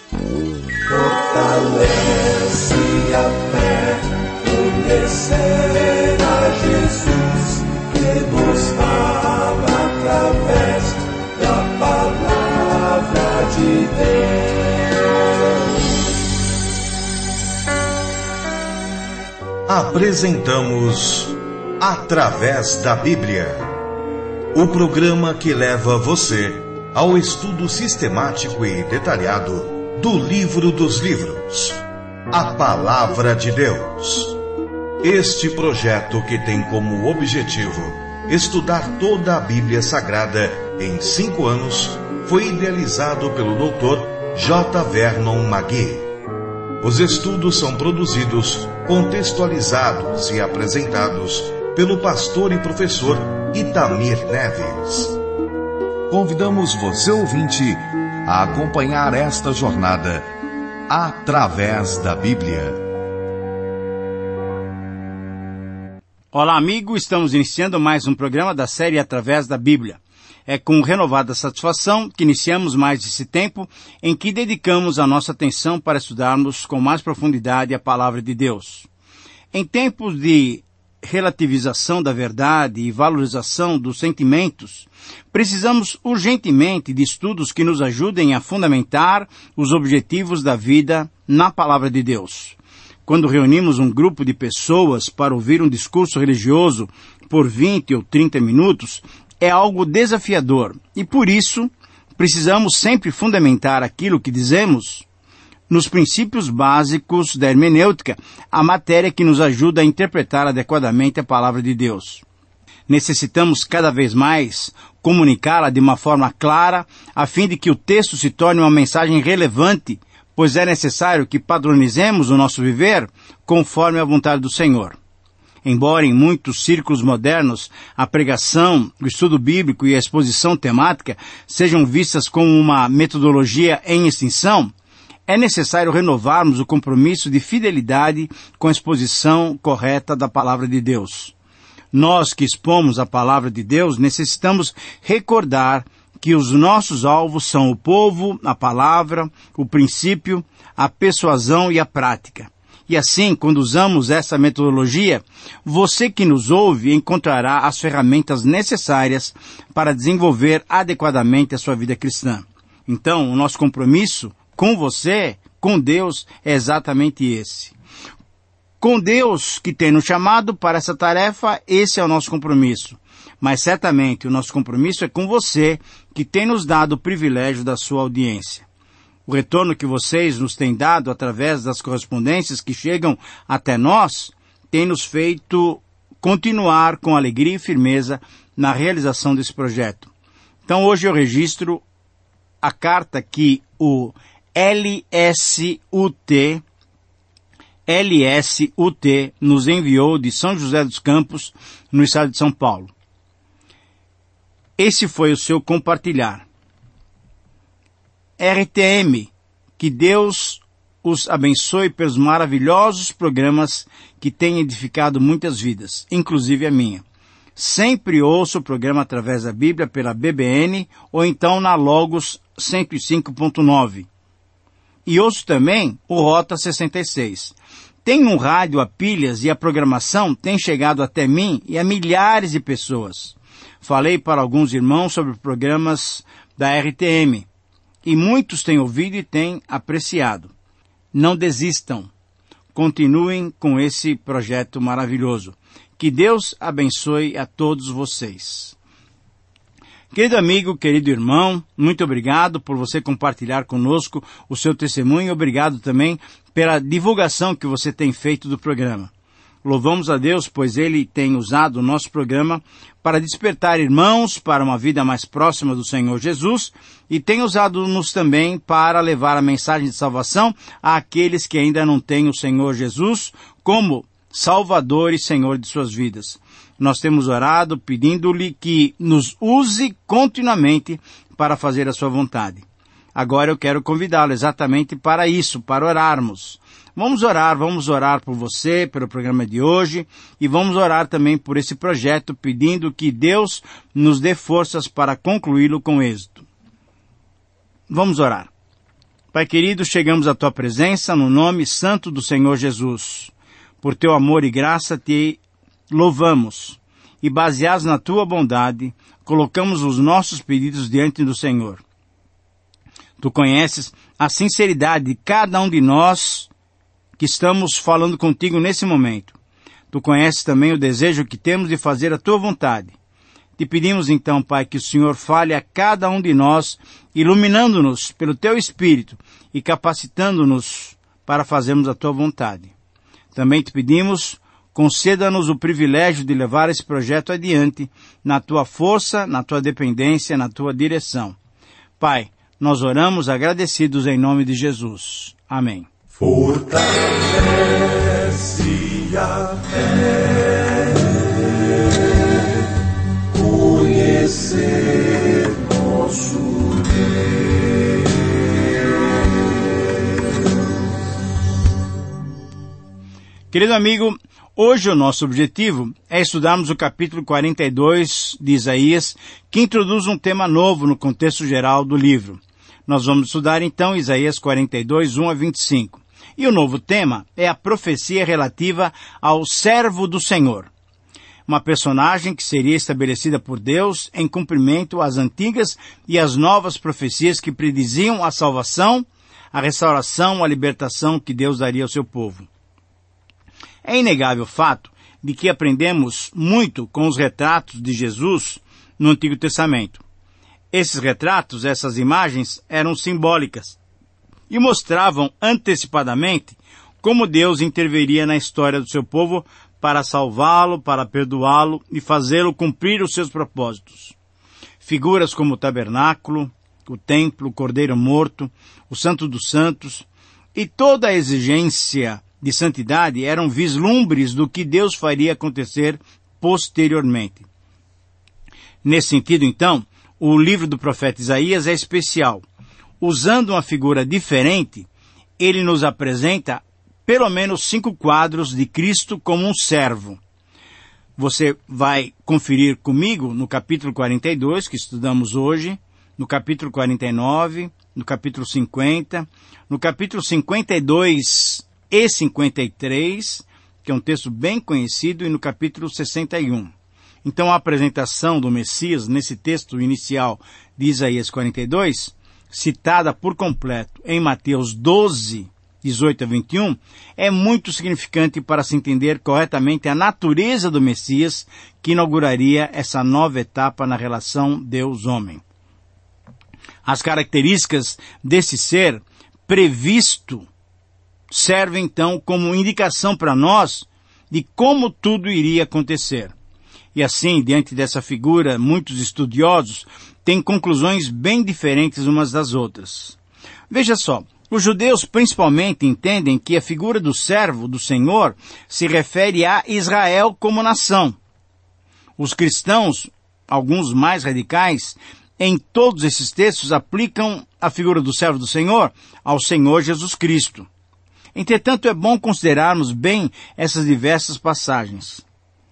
Fortalece a fé, conhecer a Jesus, que nos fala através da palavra de Deus. Apresentamos Através da Bíblia, o programa que leva você ao estudo sistemático e detalhado do livro dos livros, a Palavra de Deus. Este projeto, que tem como objetivo estudar toda a Bíblia Sagrada em 5 anos, foi idealizado pelo Dr. J. Vernon McGee. Os estudos são produzidos, contextualizados e apresentados pelo pastor e professor Itamir Neves. Convidamos você, ouvinte, a acompanhar esta jornada através da Bíblia. Olá, amigo, estamos iniciando mais um programa da série Através da Bíblia. É com renovada satisfação que iniciamos mais esse tempo em que dedicamos a nossa atenção para estudarmos com mais profundidade a Palavra de Deus. Em tempos de relativização da verdade e valorização dos sentimentos, precisamos urgentemente de estudos que nos ajudem a fundamentar os objetivos da vida na Palavra de Deus. Quando reunimos um grupo de pessoas para ouvir um discurso religioso por 20 ou 30 minutos, é algo desafiador e, por isso, precisamos sempre fundamentar aquilo que dizemos nos princípios básicos da hermenêutica, a matéria que nos ajuda a interpretar adequadamente a Palavra de Deus. Necessitamos cada vez mais comunicá-la de uma forma clara, a fim de que o texto se torne uma mensagem relevante, pois é necessário que padronizemos o nosso viver conforme a vontade do Senhor. Embora em muitos círculos modernos a pregação, o estudo bíblico e a exposição temática sejam vistas como uma metodologia em extinção, é necessário renovarmos o compromisso de fidelidade com a exposição correta da Palavra de Deus. Nós que expomos a Palavra de Deus necessitamos recordar que os nossos alvos são o povo, a palavra, o princípio, a persuasão e a prática. E assim, quando usamos essa metodologia, você que nos ouve encontrará as ferramentas necessárias para desenvolver adequadamente a sua vida cristã. Então, o nosso compromisso com você, com Deus, é exatamente esse. Com Deus que tem nos chamado para essa tarefa, esse é o nosso compromisso. Mas certamente o nosso compromisso é com você que tem nos dado o privilégio da sua audiência. O retorno que vocês nos têm dado através das correspondências que chegam até nós tem nos feito continuar com alegria e firmeza na realização desse projeto. Então hoje eu registro a carta que o LSUT nos enviou de São José dos Campos, no estado de São Paulo. Esse foi o seu compartilhar. RTM, que Deus os abençoe pelos maravilhosos programas que têm edificado muitas vidas, inclusive a minha. Sempre ouço o programa Através da Bíblia pela BBN ou então na Logos 105.9. E ouço também o Rota 66. Tenho um rádio a pilhas e a programação tem chegado até mim e a milhares de pessoas. Falei para alguns irmãos sobre programas da RTM e muitos têm ouvido e têm apreciado. Não desistam. Continuem com esse projeto maravilhoso. Que Deus abençoe a todos vocês. Querido amigo, querido irmão, muito obrigado por você compartilhar conosco o seu testemunho e obrigado também pela divulgação que você tem feito do programa. Louvamos a Deus, pois Ele tem usado o nosso programa para despertar irmãos para uma vida mais próxima do Senhor Jesus e tem usado-nos também para levar a mensagem de salvação àqueles que ainda não têm o Senhor Jesus como Salvador e Senhor de suas vidas. Nós temos orado pedindo-lhe que nos use continuamente para fazer a sua vontade. Agora eu quero convidá-lo exatamente para isso, para orarmos. Vamos orar por você, pelo programa de hoje, e vamos orar também por esse projeto, pedindo que Deus nos dê forças para concluí-lo com êxito. Vamos orar. Pai querido, chegamos à Tua presença no nome santo do Senhor Jesus. Por Teu amor e graça Te louvamos e, baseados na Tua bondade, colocamos os nossos pedidos diante do Senhor. Tu conheces a sinceridade de cada um de nós que estamos falando contigo nesse momento. Tu conheces também o desejo que temos de fazer a Tua vontade. Te pedimos então, Pai, que o Senhor fale a cada um de nós, iluminando-nos pelo Teu Espírito e capacitando-nos para fazermos a Tua vontade. Também te pedimos, conceda-nos o privilégio de levar esse projeto adiante, na Tua força, na Tua dependência, na Tua direção. Pai, nós oramos agradecidos em nome de Jesus. Amém. Fortalece a fé, conhecer nosso Deus. Querido amigo, hoje o nosso objetivo é estudarmos o capítulo 42 de Isaías, que introduz um tema novo no contexto geral do livro. Nós vamos estudar então Isaías 42, 1 a 25. E o novo tema é a profecia relativa ao servo do Senhor. Uma personagem que seria estabelecida por Deus em cumprimento às antigas e às novas profecias que prediziam a salvação, a restauração, a libertação que Deus daria ao seu povo. É inegável o fato de que aprendemos muito com os retratos de Jesus no Antigo Testamento. Esses retratos, essas imagens, eram simbólicas e mostravam antecipadamente como Deus interviria na história do seu povo para salvá-lo, para perdoá-lo e fazê-lo cumprir os seus propósitos. Figuras como o tabernáculo, o templo, o cordeiro morto, o santo dos santos e toda a exigência de santidade eram vislumbres do que Deus faria acontecer posteriormente. Nesse sentido, então, o livro do profeta Isaías é especial. Usando uma figura diferente, ele nos apresenta pelo menos 5 quadros de Cristo como um servo. Você vai conferir comigo no capítulo 42, que estudamos hoje, no capítulo 49, no capítulo 50, no capítulo 52 e 53, que é um texto bem conhecido, e no capítulo 61. Então a apresentação do Messias nesse texto inicial de Isaías 42, citada por completo em Mateus 12, 18 a 21, é muito significante para se entender corretamente a natureza do Messias que inauguraria essa nova etapa na relação Deus-homem. As características desse ser previsto servem então como indicação para nós de como tudo iria acontecer. E assim, diante dessa figura, muitos estudiosos têm conclusões bem diferentes umas das outras. Veja só, os judeus principalmente entendem que a figura do servo do Senhor se refere a Israel como nação. Os cristãos, alguns mais radicais, em todos esses textos aplicam a figura do servo do Senhor ao Senhor Jesus Cristo. Entretanto, é bom considerarmos bem essas diversas passagens.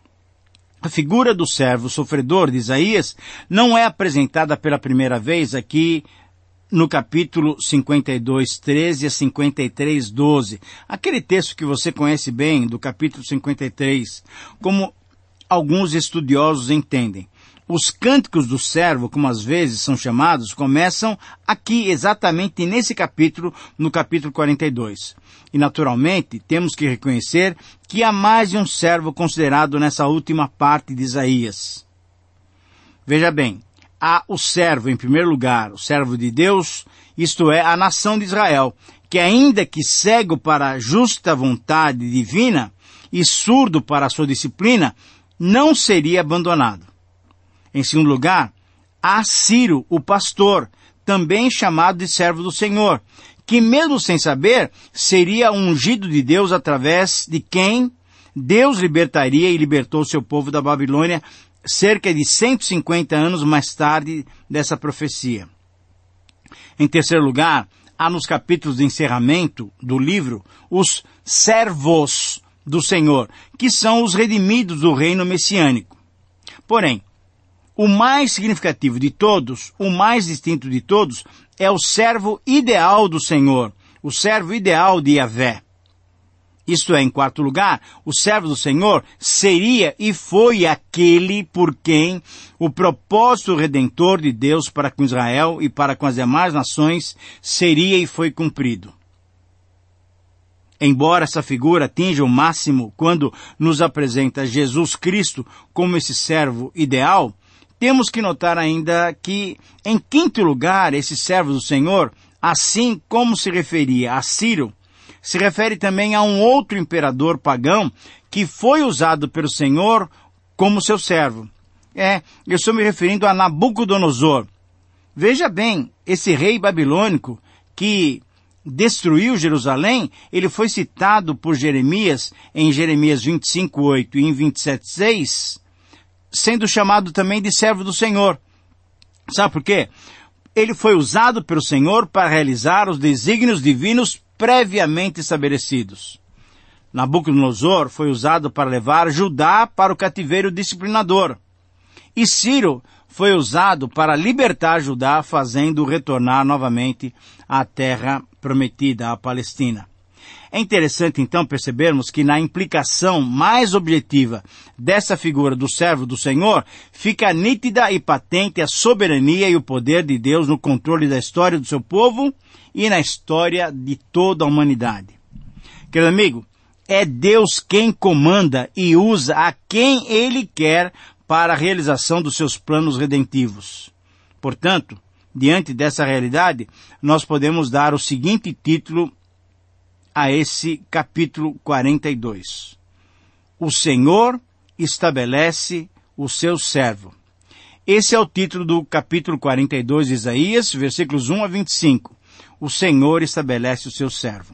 A figura do servo sofredor de Isaías não é apresentada pela primeira vez aqui no capítulo 52, 13 a 53, 12. Aquele texto que você conhece bem, do capítulo 53, como alguns estudiosos entendem. Os cânticos do servo, como às vezes são chamados, começam aqui exatamente nesse capítulo, no capítulo 42. E naturalmente temos que reconhecer que há mais de um servo considerado nessa última parte de Isaías. Veja bem, há o servo em primeiro lugar, o servo de Deus, isto é, a nação de Israel, que ainda que cego para a justa vontade divina e surdo para a sua disciplina, não seria abandonado. Em segundo lugar, há Ciro, o pastor, também chamado de servo do Senhor, que mesmo sem saber, seria ungido de Deus através de quem Deus libertaria e libertou seu povo da Babilônia cerca de 150 anos mais tarde dessa profecia. Em terceiro lugar, há nos capítulos de encerramento do livro os servos do Senhor, que são os redimidos do reino messiânico. Porém, o mais significativo de todos, o mais distinto de todos, é o servo ideal do Senhor, o servo ideal de Yahvé. Isto é, em quarto lugar, o servo do Senhor seria e foi aquele por quem o propósito redentor de Deus para com Israel e para com as demais nações seria e foi cumprido. Embora essa figura atinja o máximo quando nos apresenta Jesus Cristo como esse servo ideal, temos que notar ainda que, em quinto lugar, esse servo do Senhor, assim como se referia a Ciro, se refere também a um outro imperador pagão que foi usado pelo Senhor como seu servo. Eu estou me referindo a Nabucodonosor. Veja bem, esse rei babilônico que destruiu Jerusalém, ele foi citado por Jeremias em Jeremias 25:8 e em 27:6, sendo chamado também de servo do Senhor. Sabe por quê? Ele foi usado pelo Senhor para realizar os desígnios divinos previamente estabelecidos. Nabucodonosor foi usado para levar Judá para o cativeiro disciplinador. E Ciro foi usado para libertar Judá, fazendo-o retornar novamente à terra prometida, à Palestina. É interessante, então, percebermos que na implicação mais objetiva dessa figura do servo do Senhor, fica nítida e patente a soberania e o poder de Deus no controle da história do seu povo e na história de toda a humanidade. Querido amigo, é Deus quem comanda e usa a quem Ele quer para a realização dos seus planos redentivos. Portanto, diante dessa realidade, nós podemos dar o seguinte título a esse capítulo 42. O Senhor estabelece o seu servo. Esse é o título do capítulo 42 de Isaías, versículos 1 a 25. O Senhor estabelece o seu servo.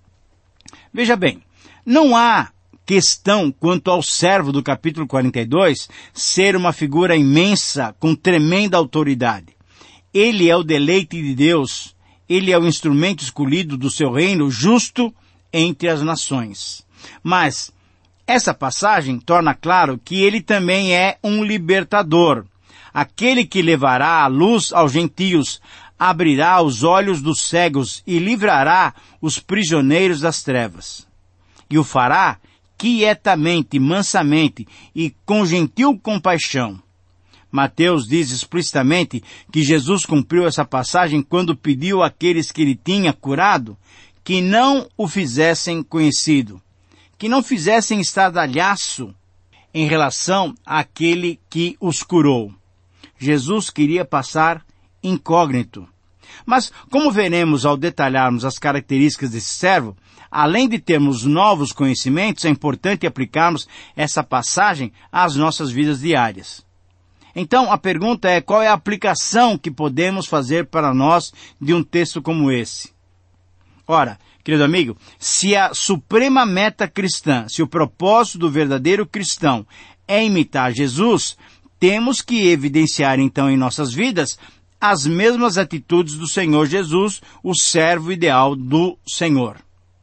Veja bem, não há questão quanto ao servo do capítulo 42 ser uma figura imensa, com tremenda autoridade. Ele é o deleite de Deus. Ele é o instrumento escolhido do seu reino justo entre as nações. Mas essa passagem torna claro que ele também é um libertador, aquele que levará a luz aos gentios, abrirá os olhos dos cegos e livrará os prisioneiros das trevas. E o fará quietamente, mansamente e com gentil compaixão. Mateus diz explicitamente que Jesus cumpriu essa passagem quando pediu àqueles que ele tinha curado que não o fizessem conhecido, que não fizessem estardalhaço em relação àquele que os curou. Jesus queria passar incógnito. Mas, como veremos ao detalharmos as características desse servo, além de termos novos conhecimentos, é importante aplicarmos essa passagem às nossas vidas diárias. Então, a pergunta é: qual é a aplicação que podemos fazer para nós de um texto como esse? Ora, querido amigo, se a suprema meta cristã, se o propósito do verdadeiro cristão é imitar Jesus, temos que evidenciar então em nossas vidas as mesmas atitudes do Senhor Jesus, o servo ideal do Senhor.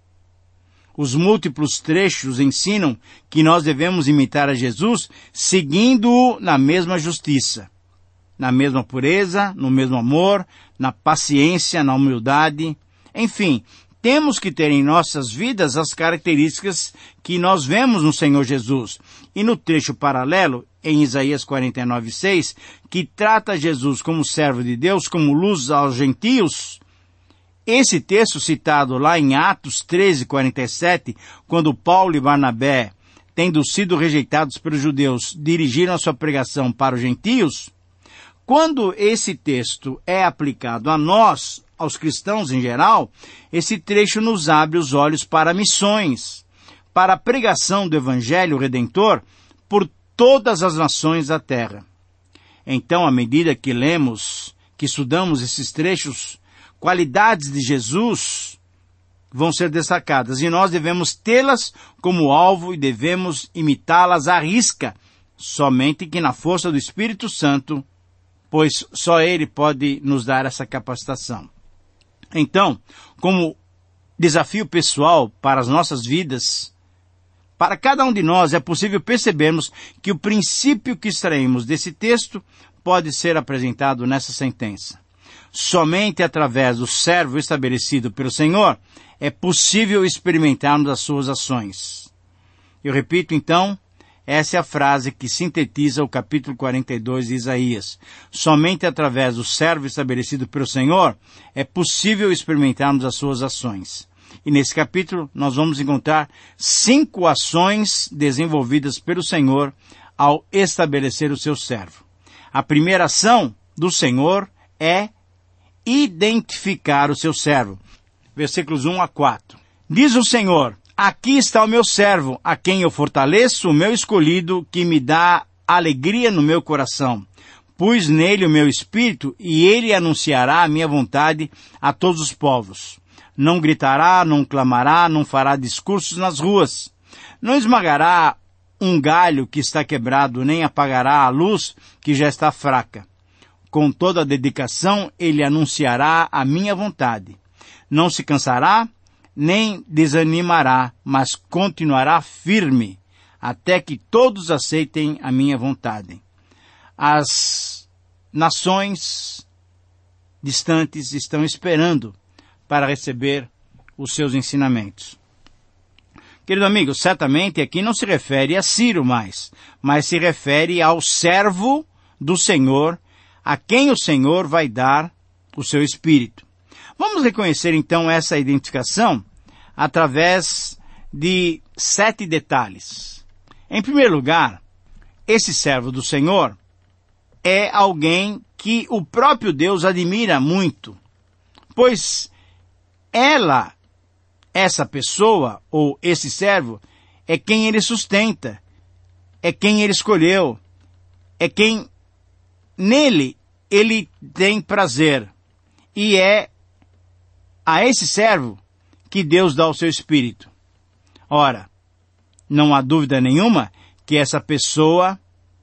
Os múltiplos trechos ensinam que nós devemos imitar a Jesus seguindo-o na mesma justiça, na mesma pureza, no mesmo amor, na paciência, na humildade. Enfim, temos que ter em nossas vidas as características que nós vemos no Senhor Jesus. E no trecho paralelo, em Isaías 49:6, que trata Jesus como servo de Deus, como luz aos gentios, esse texto citado lá em Atos 13:47, quando Paulo e Barnabé, tendo sido rejeitados pelos judeus, dirigiram a sua pregação para os gentios, quando esse texto é aplicado a nós, aos cristãos em geral, esse trecho nos abre os olhos para missões, para a pregação do Evangelho Redentor por todas as nações da terra. Então, à medida que lemos, que estudamos esses trechos, qualidades de Jesus vão ser destacadas e nós devemos tê-las como alvo e devemos imitá-las à risca, somente que na força do Espírito Santo, pois só Ele pode nos dar essa capacitação. Então, como desafio pessoal para as nossas vidas, para cada um de nós é possível percebermos que o princípio que extraímos desse texto pode ser apresentado nessa sentença. somente através do servo estabelecido pelo Senhor é possível experimentarmos as suas ações. Eu repito então, essa é a frase que sintetiza o capítulo 42 de Isaías. Somente através do servo estabelecido pelo Senhor é possível experimentarmos as suas ações. E nesse capítulo nós vamos encontrar 5 ações desenvolvidas pelo Senhor ao estabelecer o seu servo. A primeira ação do Senhor é identificar o seu servo. Versículos 1 a 4. Diz o Senhor: aqui está o meu servo, a quem eu fortaleço, o meu escolhido, que me dá alegria no meu coração. Pus nele o meu espírito, e ele anunciará a minha vontade a todos os povos. Não gritará, não clamará, não fará discursos nas ruas. Não esmagará um galho que está quebrado, nem apagará a luz que já está fraca. Com toda a dedicação, ele anunciará a minha vontade. Não se cansará, nem desanimará, mas continuará firme, até que todos aceitem a minha vontade. As nações distantes estão esperando para receber os seus ensinamentos. Querido amigo, certamente aqui não se refere a Ciro mais, mas se refere ao servo do Senhor, a quem o Senhor vai dar o seu Espírito. Vamos reconhecer então essa identificação através de 7 detalhes. Em primeiro lugar, esse servo do Senhor é alguém que o próprio Deus admira muito, pois essa pessoa, ou esse servo, é quem ele sustenta, é quem ele escolheu, é quem nele ele tem prazer. E é a esse servo que Deus dá o seu Espírito. Ora, não há dúvida nenhuma que essa pessoa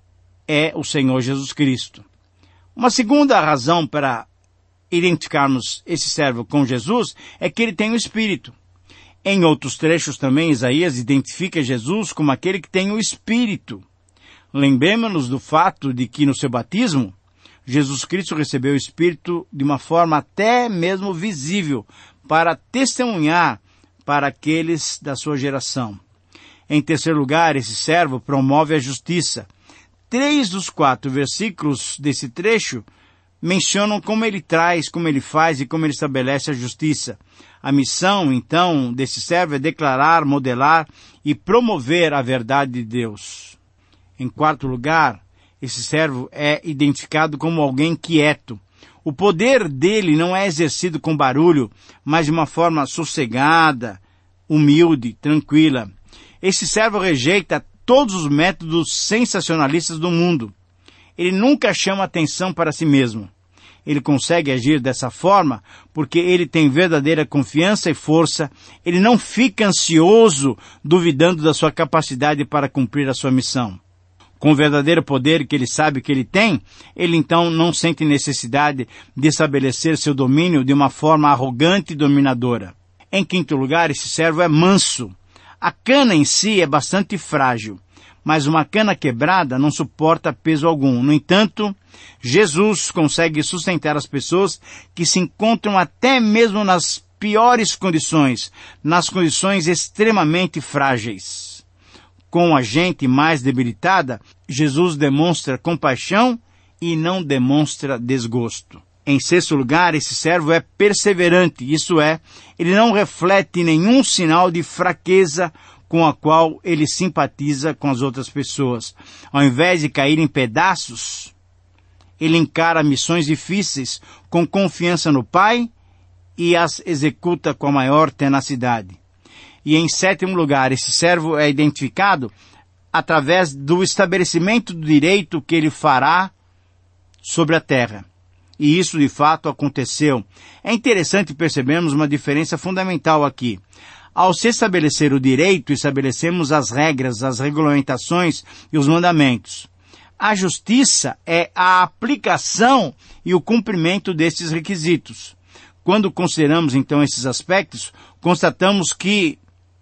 é o Senhor Jesus Cristo. Uma segunda razão para identificarmos esse servo com Jesus é que ele tem o Espírito. Em outros trechos também, Isaías identifica Jesus como aquele que tem o Espírito. Lembremos-nos do fato de que no seu batismo, Jesus Cristo recebeu o Espírito de uma forma até mesmo visível para testemunhar para aqueles da sua geração. Em terceiro lugar, esse servo promove a justiça. 3 dos 4 versículos desse trecho mencionam como ele traz, como ele faz e como ele estabelece a justiça. A missão, então, desse servo é declarar, modelar e promover a verdade de Deus. Em quarto lugar, esse servo é identificado como alguém quieto. O poder dele não é exercido com barulho, mas de uma forma sossegada, humilde, tranquila. Esse servo rejeita todos os métodos sensacionalistas do mundo. Ele nunca chama atenção para si mesmo. Ele consegue agir dessa forma porque ele tem verdadeira confiança e força. Ele não fica ansioso, duvidando da sua capacidade para cumprir a sua missão. Com o verdadeiro poder que ele sabe que ele tem, ele então não sente necessidade de estabelecer seu domínio de uma forma arrogante e dominadora. Em quinto lugar, esse servo é manso. A cana em si é bastante frágil, mas uma cana quebrada não suporta peso algum. No entanto, Jesus consegue sustentar as pessoas que se encontram até mesmo nas piores condições, nas condições extremamente frágeis. Com a gente mais debilitada, Jesus demonstra compaixão e não demonstra desgosto. Em sexto lugar, esse servo é perseverante, isso é, ele não reflete nenhum sinal de fraqueza com a qual ele simpatiza com as outras pessoas. Ao invés de cair em pedaços, ele encara missões difíceis com confiança no Pai e as executa com a maior tenacidade. E em sétimo lugar, esse servo é identificado através do estabelecimento do direito que ele fará sobre a terra. E isso de fato aconteceu. É interessante percebermos uma diferença fundamental aqui. Ao se estabelecer o direito, estabelecemos as regras, as regulamentações e os mandamentos. A justiça é a aplicação e o cumprimento desses requisitos. Quando consideramos então esses aspectos, constatamos que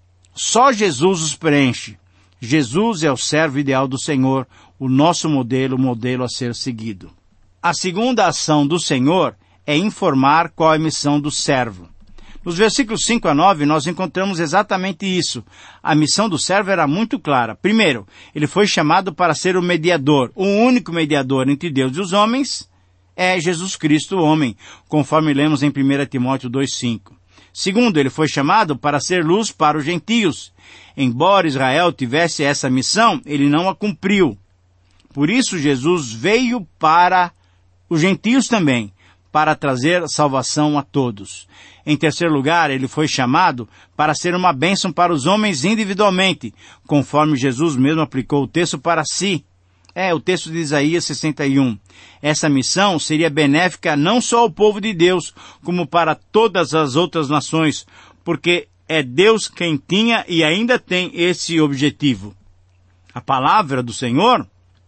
só Jesus os preenche. Jesus é o servo ideal do Senhor, o nosso modelo, o modelo a ser seguido. A segunda ação do Senhor é informar qual é a missão do servo. Nos versículos 5 a 9, nós encontramos exatamente isso. A missão do servo era muito clara. Primeiro, ele foi chamado para ser o mediador. O único mediador entre Deus e os homens é Jesus Cristo, o homem, conforme lemos em 1 Timóteo 2,5. Segundo, ele foi chamado para ser luz para os gentios. Embora Israel tivesse essa missão, ele não a cumpriu. Por isso, Jesus veio para os gentios também, para trazer salvação a todos. Em terceiro lugar, ele foi chamado para ser uma bênção para os homens individualmente, conforme Jesus mesmo aplicou o texto para si. O texto de Isaías 61. Essa missão seria benéfica não só ao povo de Deus, como para todas as outras nações, porque é Deus quem tinha e ainda tem esse objetivo. A palavra do Senhor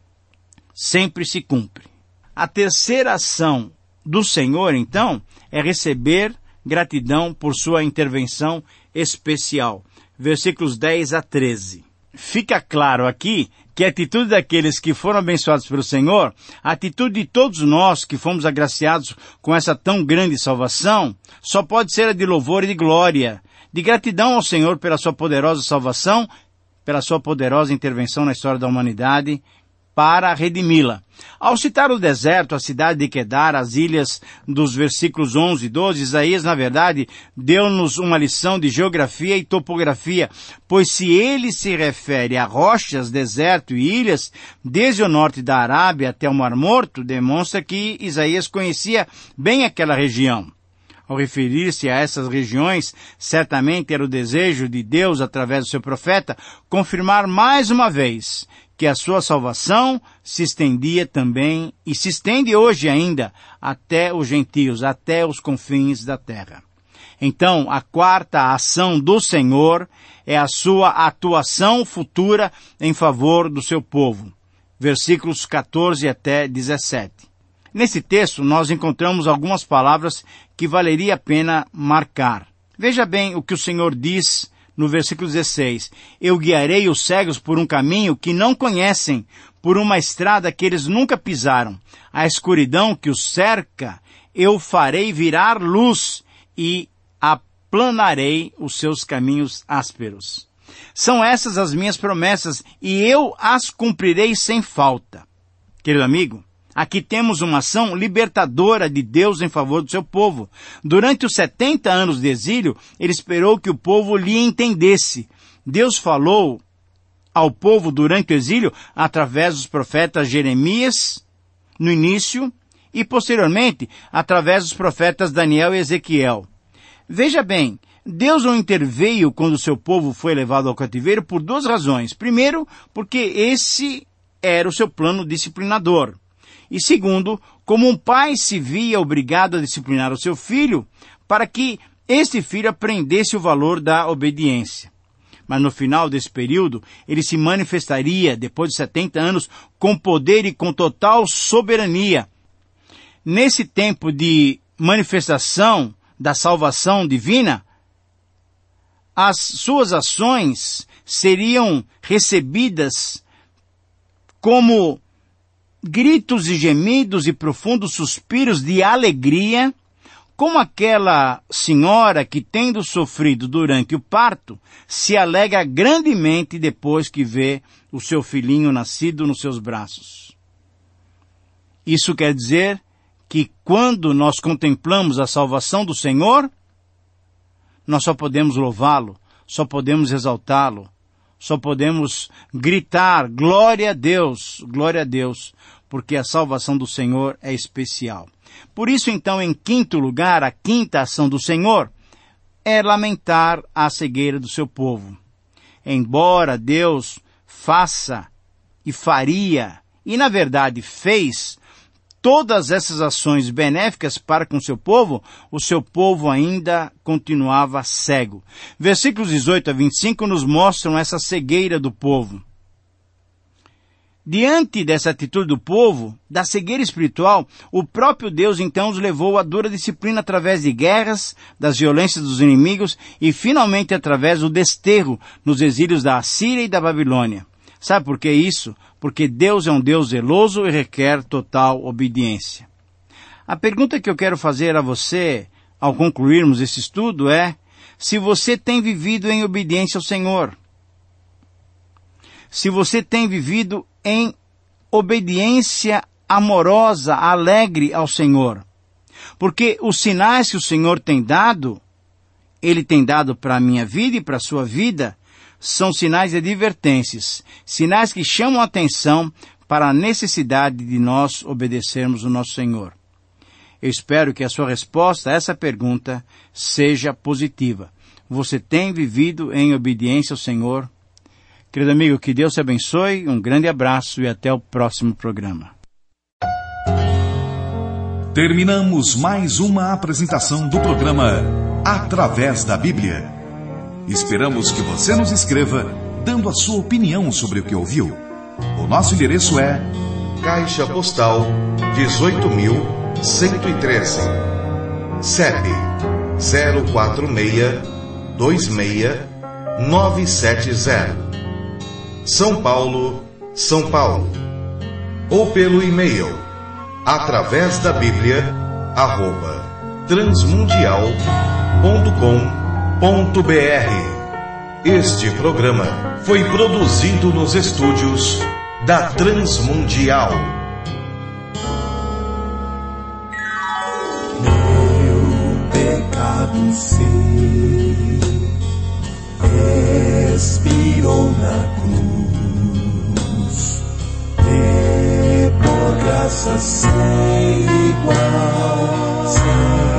sempre se cumpre. A terceira ação do Senhor, então, é receber gratidão por sua intervenção especial. Versículos 10 a 13. Fica claro aqui que a atitude daqueles que foram abençoados pelo Senhor, a atitude de todos nós que fomos agraciados com essa tão grande salvação, só pode ser a de louvor e de glória, de gratidão ao Senhor pela sua poderosa salvação, pela sua poderosa intervenção na história da humanidade, para redimi-la. Ao citar o deserto, a cidade de Quedar, as ilhas dos versículos 11 e 12, Isaías, na verdade, deu-nos uma lição de geografia e topografia, pois se ele se refere a rochas, deserto e ilhas, desde o norte da Arábia até o Mar Morto, demonstra que Isaías conhecia bem aquela região. Ao referir-se a essas regiões, certamente era o desejo de Deus, através do seu profeta, confirmar mais uma vez que a sua salvação se estendia também, e se estende hoje ainda, até os gentios, até os confins da terra. Então, a quarta ação do Senhor é a sua atuação futura em favor do seu povo. Versículos 14 até 17. Nesse texto, nós encontramos algumas palavras que valeria a pena marcar. Veja bem o que o Senhor diz no versículo 16. Eu guiarei os cegos por um caminho que não conhecem, por uma estrada que eles nunca pisaram. A escuridão que os cerca, eu farei virar luz e aplanarei os seus caminhos ásperos. São essas as minhas promessas e eu as cumprirei sem falta. Querido amigo, aqui temos uma ação libertadora de Deus em favor do seu povo. Durante os 70 anos de exílio, ele esperou que o povo lhe entendesse. Deus falou ao povo durante o exílio através dos profetas Jeremias, no início, e posteriormente através dos profetas Daniel e Ezequiel. Veja bem, Deus não interveio quando o seu povo foi levado ao cativeiro por duas razões. Primeiro, porque esse era o seu plano disciplinador. E segundo, como um pai se via obrigado a disciplinar o seu filho para que este filho aprendesse o valor da obediência. Mas no final desse período, ele se manifestaria, depois de 70 anos, com poder e com total soberania. Nesse tempo de manifestação da salvação divina, as suas ações seriam recebidas como gritos e gemidos e profundos suspiros de alegria, como aquela senhora que, tendo sofrido durante o parto, se alegra grandemente depois que vê o seu filhinho nascido nos seus braços. Isso quer dizer que quando nós contemplamos a salvação do Senhor, nós só podemos louvá-lo, só podemos exaltá-lo, só podemos gritar, glória a Deus, porque a salvação do Senhor é especial. Por isso, então, em quinto lugar, a quinta ação do Senhor é lamentar a cegueira do seu povo. Embora Deus faça e faria, e na verdade fez, todas essas ações benéficas para com o seu povo ainda continuava cego. Versículos 18 a 25 nos mostram essa cegueira do povo. Diante dessa atitude do povo, da cegueira espiritual, o próprio Deus então os levou à dura disciplina através de guerras, das violências dos inimigos e finalmente através do desterro nos exílios da Assíria e da Babilônia. Sabe por que isso? Porque Deus é um Deus zeloso e requer total obediência. A pergunta que eu quero fazer a você, ao concluirmos esse estudo, é se você tem vivido em obediência ao Senhor. Se você tem vivido em obediência amorosa, alegre ao Senhor. Porque os sinais que o Senhor tem dado, Ele tem dado para a minha vida e para a sua vida, são sinais advertentes, sinais que chamam a atenção para a necessidade de nós obedecermos o nosso Senhor. Eu espero que a sua resposta a essa pergunta seja positiva. Você tem vivido em obediência ao Senhor? Querido amigo, que Deus te abençoe, um grande abraço e até o próximo programa. Terminamos mais uma apresentação do programa Através da Bíblia. Esperamos que você nos escreva, dando a sua opinião sobre o que ouviu. O nosso endereço é Caixa Postal 18.113, CEP 04626-970, São Paulo, São Paulo. Ou pelo e-mail através da Bíblia @transmundial.com.br. Este programa foi produzido nos estúdios da Transmundial. Meu pecado sei, expirou na cruz, e por graça sem igual.